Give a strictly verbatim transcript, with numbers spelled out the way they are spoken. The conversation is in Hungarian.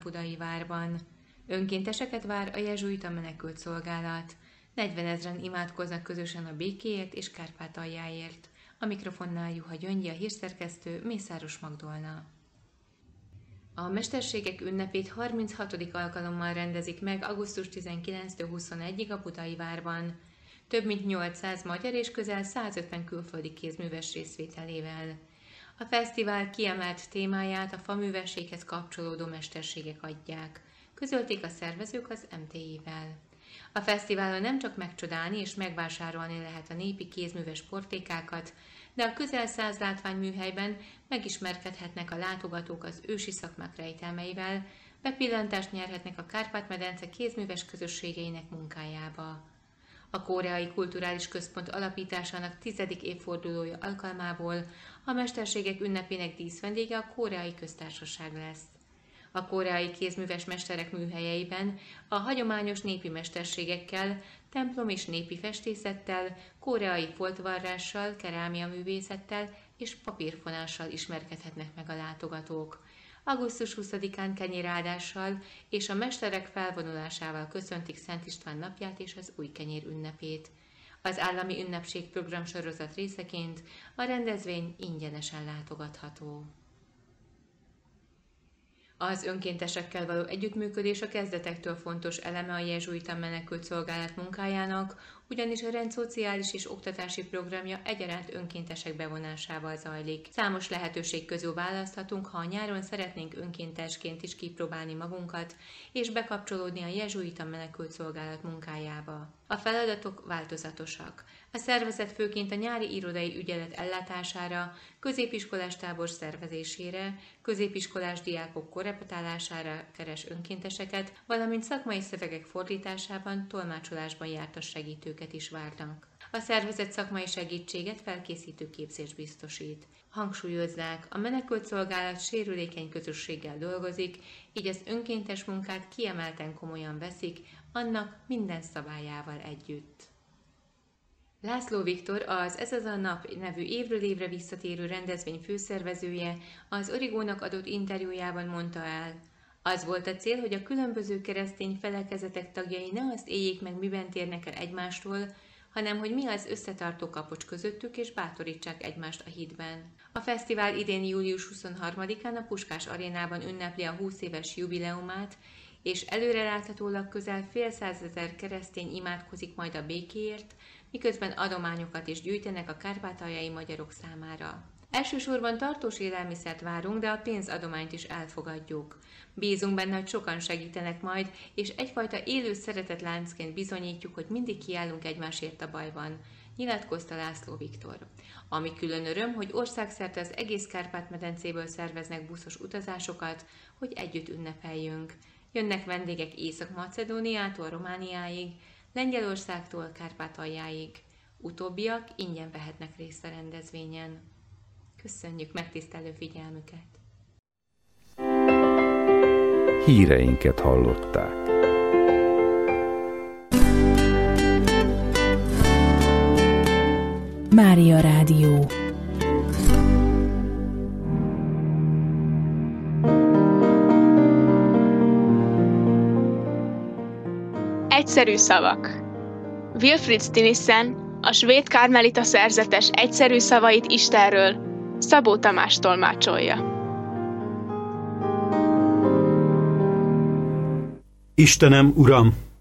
Budai várban. Önkénteseket vár a jezsuita menekült szolgálat. negyvenezren imádkoznak közösen a békéért és Kárpátaljáért. A mikrofonnál Juha Gyöngyi, a hírszerkesztő, Mészáros Magdolna. A Mesterségek ünnepét harminchatodik alkalommal rendezik meg augusztus tizenkilencedikétől huszonegyedikéig a Budai várban. Több mint nyolcszáz magyar és közel százötven külföldi kézműves részvételével. A fesztivál kiemelt témáját a faművességhez kapcsolódó mesterségek adják, közölték a szervezők az em té i-vel. A fesztiválon nem csak megcsodálni és megvásárolni lehet a népi kézműves portékákat, de a közel száz látványműhelyben megismerkedhetnek a látogatók az ősi szakmák rejtelmeivel, bepillantást nyerhetnek a Kárpát-medence kézműves közösségeinek munkájába. A Koreai Kulturális Központ alapításának tizedik évfordulója alkalmából a Mesterségek ünnepének díszvendége a Koreai Köztársaság lesz. A koreai kézműves mesterek műhelyeiben a hagyományos népi mesterségekkel, templom és népi festészettel, koreai foltvarrással, kerámiaművészettel és papírfonással ismerkedhetnek meg a látogatók. augusztus huszadikán kenyéráldással és a mesterek felvonulásával köszöntik Szent István napját és az új kenyér ünnepét. Az állami ünnepség programsorozat részeként a rendezvény ingyenesen látogatható. Az önkéntesekkel való együttműködés a kezdetektől fontos eleme a jezsuita menekült szolgálat munkájának, ugyanis a rend szociális és oktatási programja egyaránt önkéntesek bevonásával zajlik. Számos lehetőség közül választhatunk, ha a nyáron szeretnénk önkéntesként is kipróbálni magunkat, és bekapcsolódni a jezsuita menekült szolgálat munkájába. A feladatok változatosak. A szervezet főként a nyári irodai ügyelet ellátására, középiskolás tábor szervezésére, középiskolás diákok korrepetálására keres önkénteseket, valamint szakmai szövegek fordításában, tolmácsolásban jártas segítőket is várnak. A szervezet szakmai segítséget, felkészítő képzést biztosít. Hangsúlyozzák, a menekült szolgálat sérülékeny közösséggel dolgozik, így az önkéntes munkát kiemelten komolyan veszik, annak minden szabályával együtt. László Viktor, az Ez az a nap nevű évről évre visszatérő rendezvény főszervezője az Origónak adott interjújában mondta el: az volt a cél, hogy a különböző keresztény felekezetek tagjai ne azt éljék meg, miben térnek el egymástól, hanem hogy mi az összetartó kapocs közöttük, és bátorítsák egymást a hitben. A fesztivál idén július huszonharmadikán a Puskás Arénában ünnepli a húsz éves jubileumát, és előreláthatólag közel fél százezer keresztény imádkozik majd a békéért, miközben adományokat is gyűjtenek a kárpátaljai magyarok számára. Elsősorban tartós élelmiszert várunk, de a pénzadományt is elfogadjuk. Bízunk benne, hogy sokan segítenek majd, és egyfajta élő szeretetláncként bizonyítjuk, hogy mindig kiállunk egymásért a bajban, nyilatkozta László Viktor. Ami külön öröm, hogy országszerte az egész Kárpát-medencéből szerveznek buszos utazásokat, hogy együtt ünnepeljünk. Jönnek vendégek Észak-Macedóniától Romániáig, Lengyelországtól Kárpátaljáig. Utóbbiak ingyen vehetnek részt a rendezvényen. Köszönjük megtisztelő figyelmüket! Híreinket hallották. Mária Rádió. Egyszerű szavak. Wilfrid Stinissen, a svéd karmelita szerzetes egyszerű szavait Istenről Szabó Tamás tolmácsolja. Istenem, Uram,